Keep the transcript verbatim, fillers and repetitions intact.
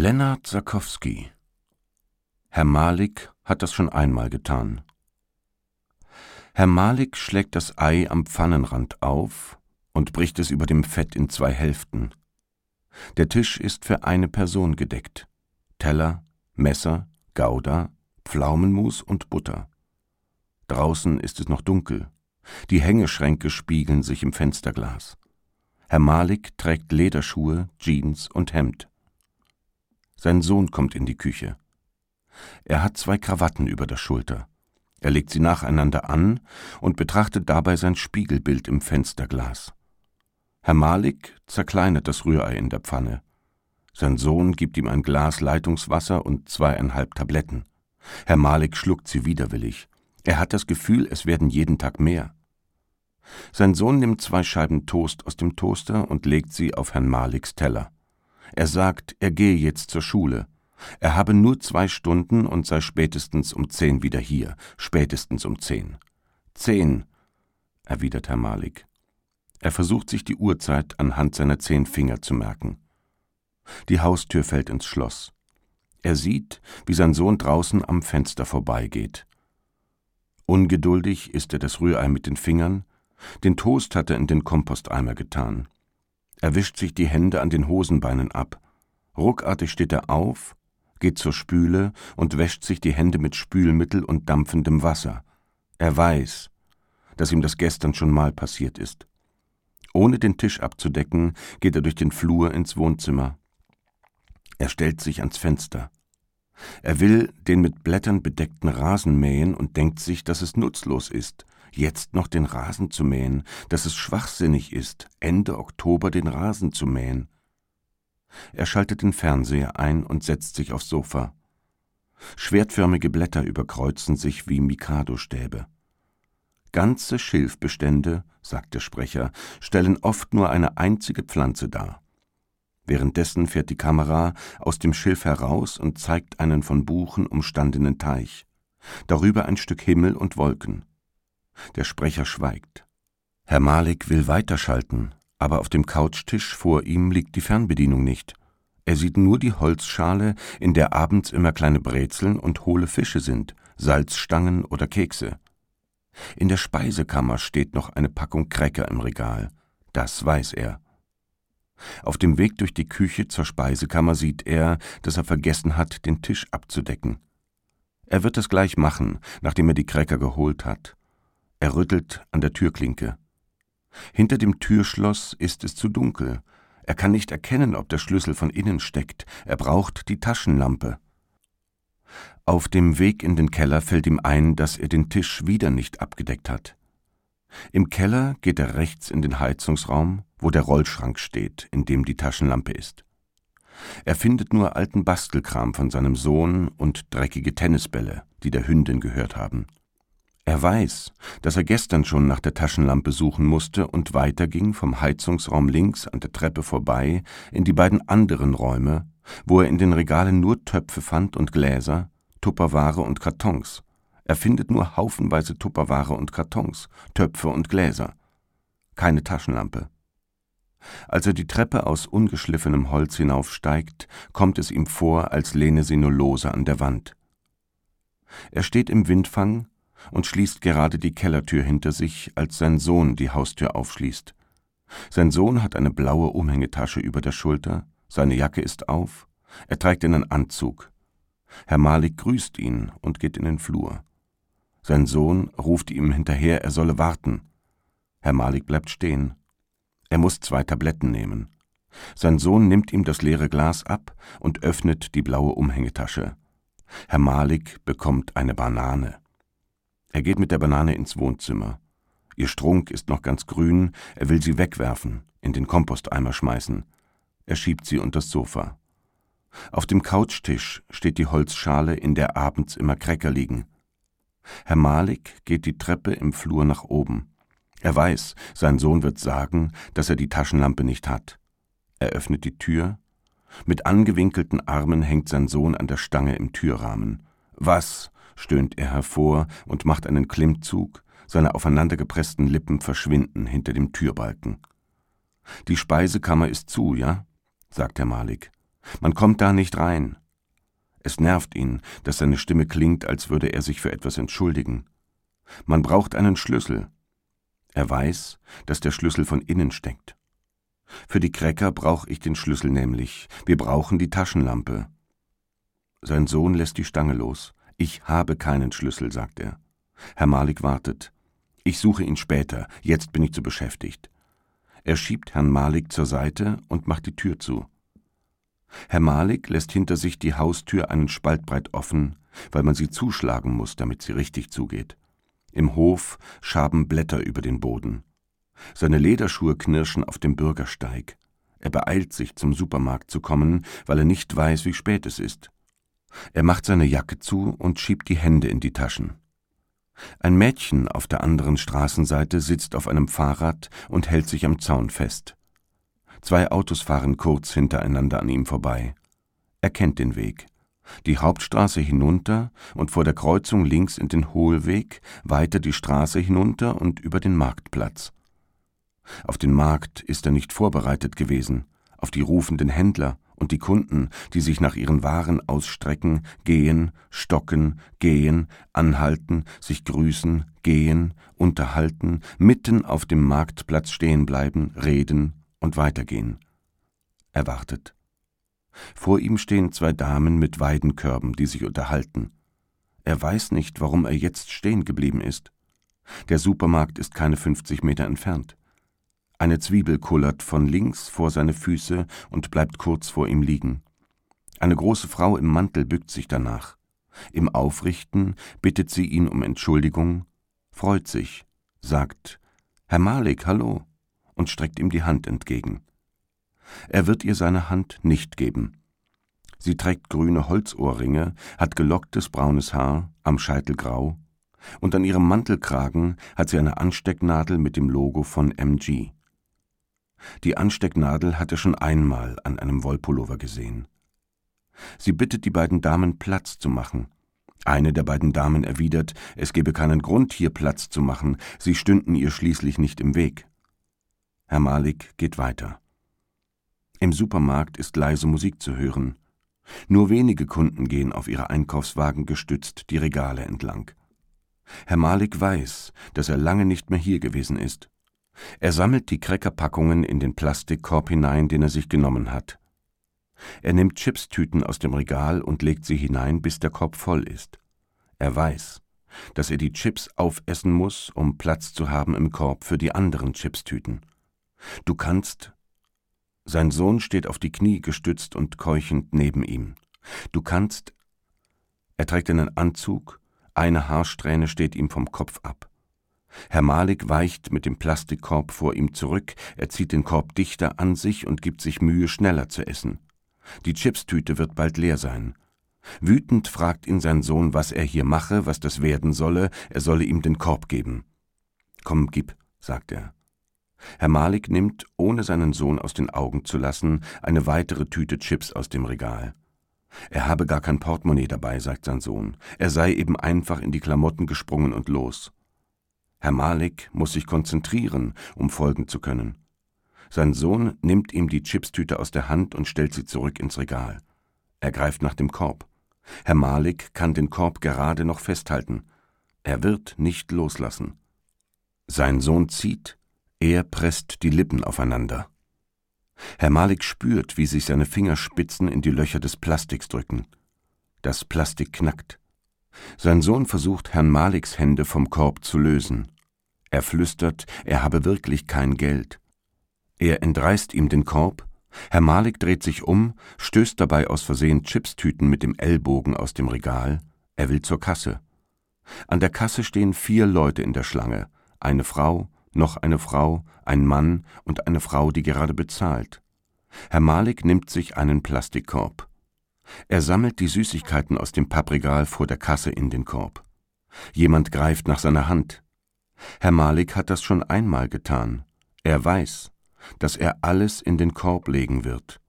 Lennart Sarkowski. Herr Malik hat das schon einmal getan. Herr Malik schlägt das Ei am Pfannenrand auf und bricht es über dem Fett in zwei Hälften. Der Tisch ist für eine Person gedeckt. Teller, Messer, Gouda, Pflaumenmus und Butter. Draußen ist es noch dunkel. Die Hängeschränke spiegeln sich im Fensterglas. Herr Malik trägt Lederschuhe, Jeans und Hemd. Sein Sohn kommt in die Küche. Er hat zwei Krawatten über der Schulter. Er legt sie nacheinander an und betrachtet dabei sein Spiegelbild im Fensterglas. Herr Malik zerkleinert das Rührei in der Pfanne. Sein Sohn gibt ihm ein Glas Leitungswasser und zweieinhalb Tabletten. Herr Malik schluckt sie widerwillig. Er hat das Gefühl, es werden jeden Tag mehr. Sein Sohn nimmt zwei Scheiben Toast aus dem Toaster und legt sie auf Herrn Maliks Teller. Er sagt, er gehe jetzt zur Schule. Er habe nur zwei Stunden und sei spätestens um zehn wieder hier. Spätestens um zehn. Zehn, erwidert Herr Malik. Er versucht sich die Uhrzeit anhand seiner zehn Finger zu merken. Die Haustür fällt ins Schloss. Er sieht, wie sein Sohn draußen am Fenster vorbeigeht. Ungeduldig isst er das Rührei mit den Fingern. Den Toast hat er in den Komposteimer getan. Er wischt sich die Hände an den Hosenbeinen ab. Ruckartig steht er auf, geht zur Spüle und wäscht sich die Hände mit Spülmittel und dampfendem Wasser. Er weiß, dass ihm das gestern schon mal passiert ist. Ohne den Tisch abzudecken, geht er durch den Flur ins Wohnzimmer. Er stellt sich ans Fenster. Er will den mit Blättern bedeckten Rasen mähen und denkt sich, dass es nutzlos ist, jetzt noch den Rasen zu mähen, dass es schwachsinnig ist, Ende Oktober den Rasen zu mähen. Er schaltet den Fernseher ein und setzt sich aufs Sofa. Schwertförmige Blätter überkreuzen sich wie Mikado-Stäbe. Ganze Schilfbestände, sagt der Sprecher, stellen oft nur eine einzige Pflanze dar. Währenddessen fährt die Kamera aus dem Schilf heraus und zeigt einen von Buchen umstandenen Teich. Darüber ein Stück Himmel und Wolken. Der Sprecher schweigt. Herr Malik will weiterschalten, aber auf dem Couchtisch vor ihm liegt die Fernbedienung nicht. Er sieht nur die Holzschale, in der abends immer kleine Brezeln und hohle Fische sind, Salzstangen oder Kekse. In der Speisekammer steht noch eine Packung Cracker im Regal. Das weiß er. Auf dem Weg durch die Küche zur Speisekammer sieht er, dass er vergessen hat, den Tisch abzudecken. Er wird es gleich machen, nachdem er die Cracker geholt hat. Er rüttelt an der Türklinke. Hinter dem Türschloss ist es zu dunkel. Er kann nicht erkennen, ob der Schlüssel von innen steckt. Er braucht die Taschenlampe. Auf dem Weg in den Keller fällt ihm ein, dass er den Tisch wieder nicht abgedeckt hat. Im Keller geht er rechts in den Heizungsraum, wo der Rollschrank steht, in dem die Taschenlampe ist. Er findet nur alten Bastelkram von seinem Sohn und dreckige Tennisbälle, die der Hündin gehört haben. Er weiß, dass er gestern schon nach der Taschenlampe suchen musste und weiterging vom Heizungsraum links an der Treppe vorbei in die beiden anderen Räume, wo er in den Regalen nur Töpfe fand und Gläser, Tupperware und Kartons. Er findet nur haufenweise Tupperware und Kartons, Töpfe und Gläser. Keine Taschenlampe. Als er die Treppe aus ungeschliffenem Holz hinaufsteigt, kommt es ihm vor, als lehne sie nur lose an der Wand. Er steht im Windfang und schließt gerade die Kellertür hinter sich, als sein Sohn die Haustür aufschließt. Sein Sohn hat eine blaue Umhängetasche über der Schulter, seine Jacke ist auf, er trägt einen Anzug. Herr Malik grüßt ihn und geht in den Flur. Sein Sohn ruft ihm hinterher, er solle warten. Herr Malik bleibt stehen. Er muss zwei Tabletten nehmen. Sein Sohn nimmt ihm das leere Glas ab und öffnet die blaue Umhängetasche. Herr Malik bekommt eine Banane. Er geht mit der Banane ins Wohnzimmer. Ihr Strunk ist noch ganz grün, er will sie wegwerfen, in den Komposteimer schmeißen. Er schiebt sie unters Sofa. Auf dem Couchtisch steht die Holzschale, in der abends immer Cracker liegen. Herr Malik geht die Treppe im Flur nach oben. Er weiß, sein Sohn wird sagen, dass er die Taschenlampe nicht hat. Er öffnet die Tür. Mit angewinkelten Armen hängt sein Sohn an der Stange im Türrahmen. »Was?« stöhnt er hervor und macht einen Klimmzug. Seine aufeinandergepressten Lippen verschwinden hinter dem Türbalken. »Die Speisekammer ist zu, ja?« sagt Herr Malik. Man kommt da nicht rein. Es nervt ihn, dass seine Stimme klingt, als würde er sich für etwas entschuldigen. Man braucht einen Schlüssel. Er weiß, dass der Schlüssel von innen steckt. Für die Cracker brauche ich den Schlüssel nämlich. Wir brauchen die Taschenlampe. Sein Sohn lässt die Stange los. Ich habe keinen Schlüssel, sagt er. Herr Malik wartet. Ich suche ihn später, jetzt bin ich zu beschäftigt. Er schiebt Herrn Malik zur Seite und macht die Tür zu. Herr Malik lässt hinter sich die Haustür einen Spalt breit offen, weil man sie zuschlagen muss, damit sie richtig zugeht. Im Hof schaben Blätter über den Boden. Seine Lederschuhe knirschen auf dem Bürgersteig. Er beeilt sich, zum Supermarkt zu kommen, weil er nicht weiß, wie spät es ist. Er macht seine Jacke zu und schiebt die Hände in die Taschen. Ein Mädchen auf der anderen Straßenseite sitzt auf einem Fahrrad und hält sich am Zaun fest. Zwei Autos fahren kurz hintereinander an ihm vorbei. Er kennt den Weg. Die Hauptstraße hinunter und vor der Kreuzung links in den Hohlweg, weiter die Straße hinunter und über den Marktplatz. Auf den Markt ist er nicht vorbereitet gewesen, auf die rufenden Händler und die Kunden, die sich nach ihren Waren ausstrecken, gehen, stocken, gehen, anhalten, sich grüßen, gehen, unterhalten, mitten auf dem Marktplatz stehen bleiben, reden und weitergehen. Er wartet. Vor ihm stehen zwei Damen mit Weidenkörben, die sich unterhalten. Er weiß nicht, warum er jetzt stehen geblieben ist. Der Supermarkt ist keine fünfzig Meter entfernt. Eine Zwiebel kullert von links vor seine Füße und bleibt kurz vor ihm liegen. Eine große Frau im Mantel bückt sich danach. Im Aufrichten bittet sie ihn um Entschuldigung, freut sich, sagt »Herr Malik, hallo« und streckt ihm die Hand entgegen. Er wird ihr seine Hand nicht geben. Sie trägt grüne Holzohrringe, hat gelocktes braunes Haar, am Scheitel grau, und an ihrem Mantelkragen hat sie eine Anstecknadel mit dem Logo von M G. Die Anstecknadel hat er schon einmal an einem Wollpullover gesehen. Sie bittet die beiden Damen, Platz zu machen. Eine der beiden Damen erwidert, es gebe keinen Grund, hier Platz zu machen, sie stünden ihr schließlich nicht im Weg. Herr Malik geht weiter. Im Supermarkt ist leise Musik zu hören. Nur wenige Kunden gehen auf ihre Einkaufswagen gestützt die Regale entlang. Herr Malik weiß, dass er lange nicht mehr hier gewesen ist. Er sammelt die Crackerpackungen in den Plastikkorb hinein, den er sich genommen hat. Er nimmt Chipstüten aus dem Regal und legt sie hinein, bis der Korb voll ist. Er weiß, dass er die Chips aufessen muss, um Platz zu haben im Korb für die anderen Chipstüten. Du kannst... Sein Sohn steht auf die Knie gestützt und keuchend neben ihm. Du kannst... Er trägt einen Anzug, eine Haarsträhne steht ihm vom Kopf ab. Herr Malik weicht mit dem Plastikkorb vor ihm zurück, er zieht den Korb dichter an sich und gibt sich Mühe, schneller zu essen. Die Chipstüte wird bald leer sein. Wütend fragt ihn sein Sohn, was er hier mache, was das werden solle, er solle ihm den Korb geben. »Komm, gib«, sagt er. Herr Malik nimmt, ohne seinen Sohn aus den Augen zu lassen, eine weitere Tüte Chips aus dem Regal. Er habe gar kein Portemonnaie dabei, sagt sein Sohn. Er sei eben einfach in die Klamotten gesprungen und los. Herr Malik muss sich konzentrieren, um folgen zu können. Sein Sohn nimmt ihm die Chipstüte aus der Hand und stellt sie zurück ins Regal. Er greift nach dem Korb. Herr Malik kann den Korb gerade noch festhalten. Er wird nicht loslassen. Sein Sohn zieht, er presst die Lippen aufeinander. Herr Malik spürt, wie sich seine Fingerspitzen in die Löcher des Plastiks drücken. Das Plastik knackt. Sein Sohn versucht, Herrn Maliks Hände vom Korb zu lösen. Er flüstert, er habe wirklich kein Geld. Er entreißt ihm den Korb. Herr Malik dreht sich um, stößt dabei aus Versehen Chipstüten mit dem Ellbogen aus dem Regal. Er will zur Kasse. An der Kasse stehen vier Leute in der Schlange. Eine Frau, noch eine Frau, ein Mann und eine Frau, die gerade bezahlt. Herr Malik nimmt sich einen Plastikkorb. Er sammelt die Süßigkeiten aus dem Pappregal vor der Kasse in den Korb. Jemand greift nach seiner Hand. Herr Malik hat das schon einmal getan. Er weiß, dass er alles in den Korb legen wird.